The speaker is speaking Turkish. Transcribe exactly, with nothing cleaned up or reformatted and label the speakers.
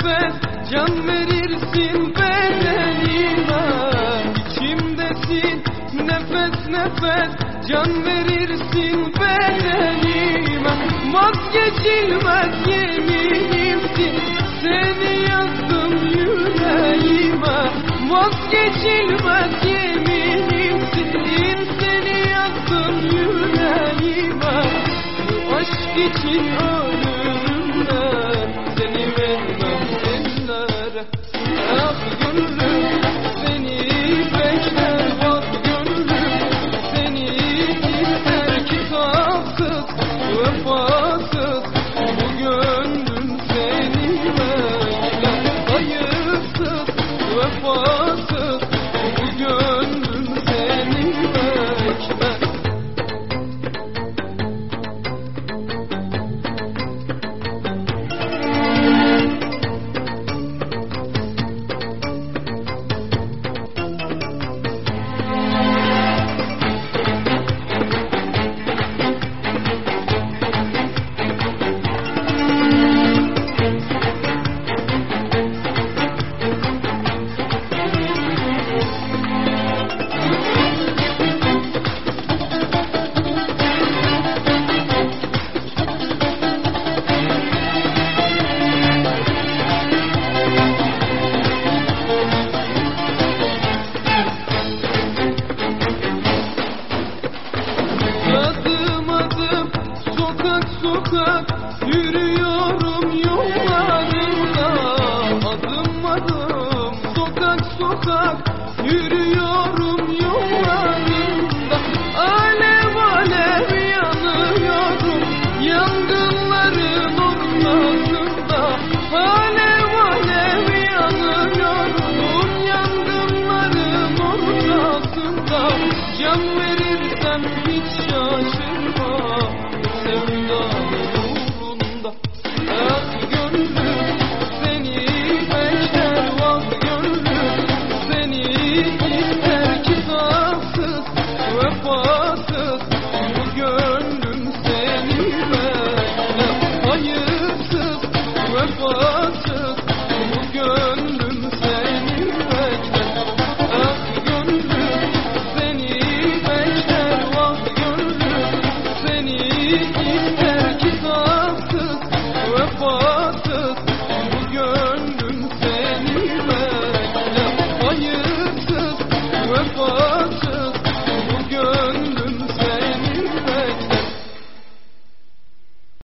Speaker 1: nefes can verirsin bedenime. İçimdesin nefes nefes can verirsin bedenime. Vazgeçilmez yeminimsin, seni yazdım yüreğime. Vazgeçilmez yeminimsin, seni yazdım yüreğime. Bu aşk için ölürüm ben, seni vermem ellere. Ah gönlüm seni bekler, bak gönlüm seni ister. Kitapsız, vefasız bu gönlüm seni bekler. Hayırsız, vefasız bu gönlüm seni bekler. Adım adım sokak sokak yürüyorum yollarında. Adım adım sokak sokak yürüyorum yollarında. Alev alev yanıyorum yangınların ortasında. Alev alev yanıyorum yangınların ortasında. Can verirsem hiç şaşırma sevdanın uğrunda. Ah gönlüm seni bekler, vah gönlüm seni ister. Kitapsız, vefasız bu gönlüm seni bekler. Hayırsız, vefasız bu gönlüm seni bekler. Ah gönlüm seni bekler, vah gönlüm seni ister. Kitapsız, vefasız bu gönlüm seni bekler. Hayırsız, vefasız